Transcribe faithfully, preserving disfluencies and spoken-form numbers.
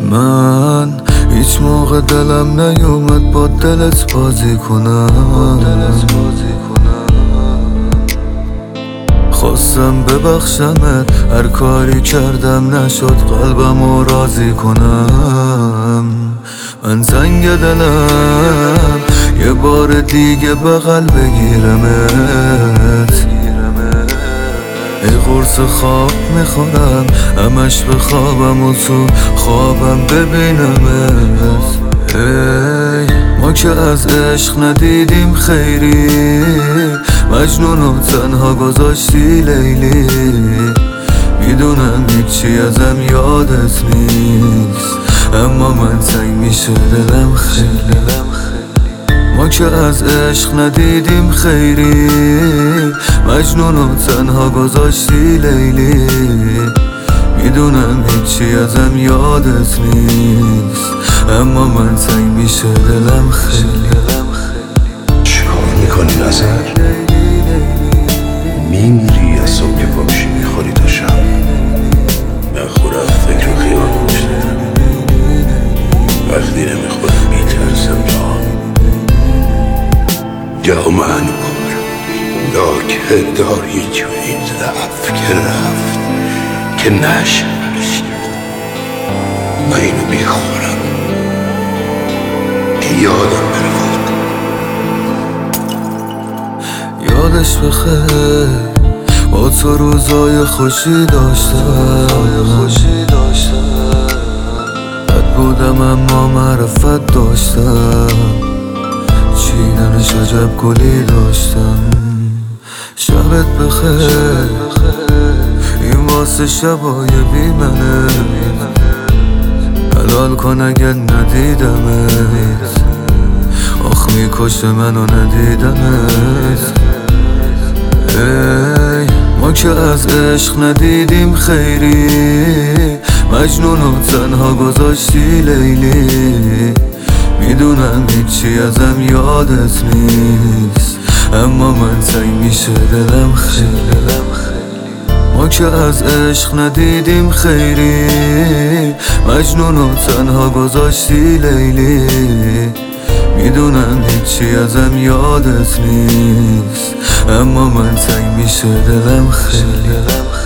من هیچ موقع دلم نیومد با دلت بازی کنم. خواستم ببخشمت، هر کاری کردم نشد قلبمو راضی کنم. من زنگ دلم یه بار دیگه بغل بگیرمت. ای قرص خواب میخورم همش به خوابم و تو خوابم ببینمت. ای ما که از عشق ندیدیم خیری، مجنون و تنها گذاشتی لیلی. میدونم هیچی ازم یادت نیست، اما من تنگ میشه دلم خیلی. ما که از عشق ندیدیم خیری، مجنون و تنها گذاشتی لیلی. میدونم هیچی ازم یادت نیست، اما من تنگ میشه دلم خیلی. چیکار میکنی نظر؟ میمیری از صبح که پامشی میخوری تا شب. من خودم فکر و خیال میشتم، وقتی نمیخورم میترسم یا یا من لاکه دار یه جوری رفت که رفت که نشد. من اینو میخورم که یادم برفت. یادش بخیر با تو روزای خوشی داشتم. بد بودم اما معرفت داشتم، چیننش عجب گلی داشتم. شبت بخیر این واسه شبای بی منه، حلال کن اگه ندیدمت. آخ میکشه منو ندیدمت. ای ما که از عشق ندیدیم خیری، مجنون و تنها گذاشتی لیلی. میدونم هیچی ازم یادت نیست، اما من تنگ میشه دلم خیلی. ما که از عشق ندیدیم خیری، مجنون و تنها گذاشتی لیلی. میدونم هیچی ازم یادت نیست، اما من تنگ میشه دلم خیلی.